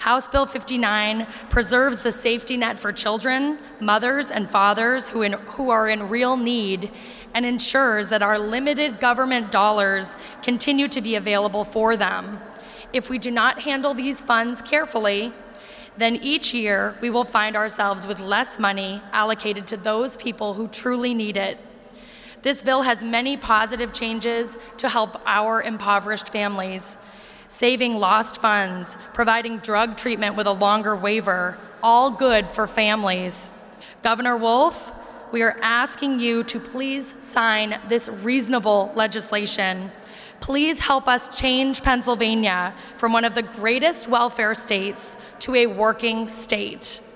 House Bill 59 preserves the safety net for children, mothers, and fathers who are in real need and ensures that our limited government dollars continue to be available for them. If we do not handle these funds carefully, then each year we will find ourselves with less money allocated to those people who truly need it. This bill has many positive changes to help our impoverished families. Saving lost funds, providing drug treatment with a longer waiver, all good for families. Governor Wolf, we are asking you to please sign this reasonable legislation. Please help us change Pennsylvania from one of the greatest welfare states to a working state.